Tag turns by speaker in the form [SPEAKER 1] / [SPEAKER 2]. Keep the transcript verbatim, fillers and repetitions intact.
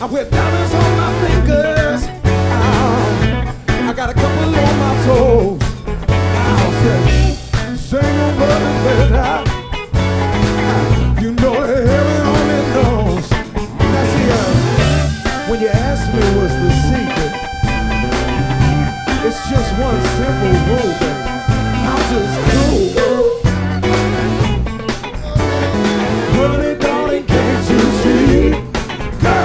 [SPEAKER 1] I wear diamonds on my fingers. Oh, I got a couple on my toes. I said, sing a word better. You know heaven only knows. Now see, uh, when you ask me what's the secret, it's just one